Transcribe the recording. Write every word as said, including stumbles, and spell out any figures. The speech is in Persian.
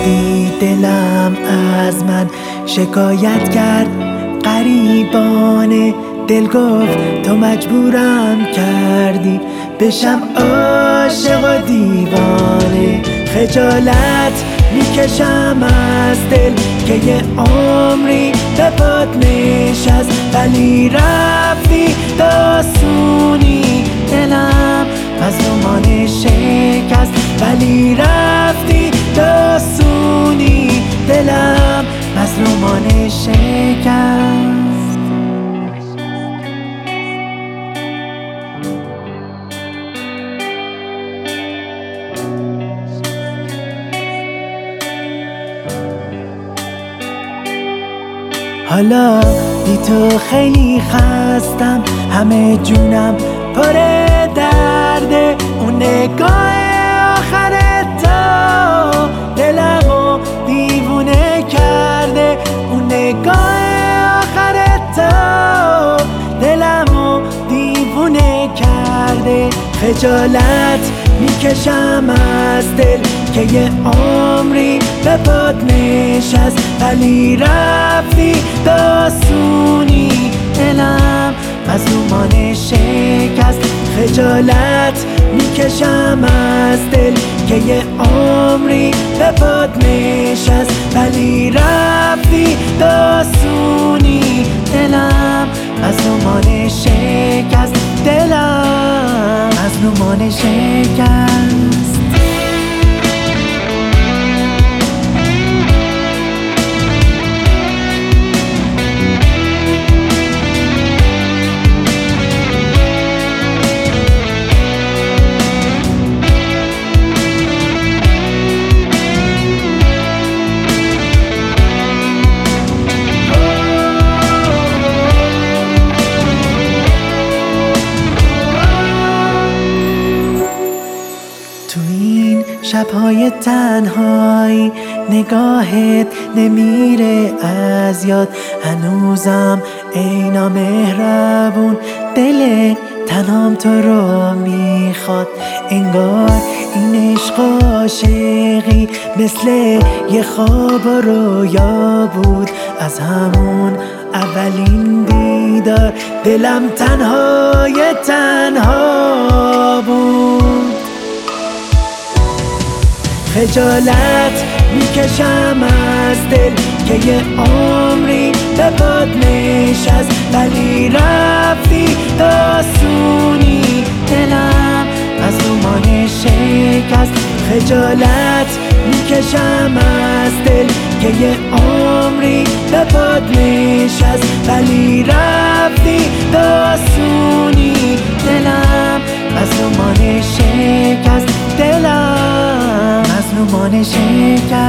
رفتی دلم از من شکایت کرد غریبانه، دل گفت تو مجبورم کردی بشم عاشق و دیوانه. خجالت میکشم از دل که یه عمری به پات نشست، ولی رفتی داسونی دلم مظلومانه شکست، ولی رفتی داسونی دلم مظلومانه شکست. حالا بی تو خیلی خستم، همه جونم پر درده، اون نگاه آخرت تا دلمو دیوونه کرده، اون نگاه آخرت تا دلمو دیوونه کرده. خجالت میکشم از دل که یه عمری به پات نشست، ولی رفتی داسونی دلم مظلومانه شکست. خجالت میکشم از دل که یه عمری به پات نشست، ولی رفتی داسونی دلم مظلومانه شکست، دلم مظلومانه شکست. شبهای تنهایی نگاهت نمیره از یاد، هنوزم ای نامهربون دل تنهام تو رو میخواد. انگار این عشق و عاشقی مثل یه خواب و رویا بود، از همون اولین دیدار دلم تنهای تنها بود. خجالت میکشم از دل که یه عمری به پات نشست، ولی رفتی داسونی دلم مظلومانه شکست. خجالت میکشم از دل که یه عمری به پات نشست، ولی رفتی داسونی دلم مظلومانه شکست، دلم مظلومانه شکست.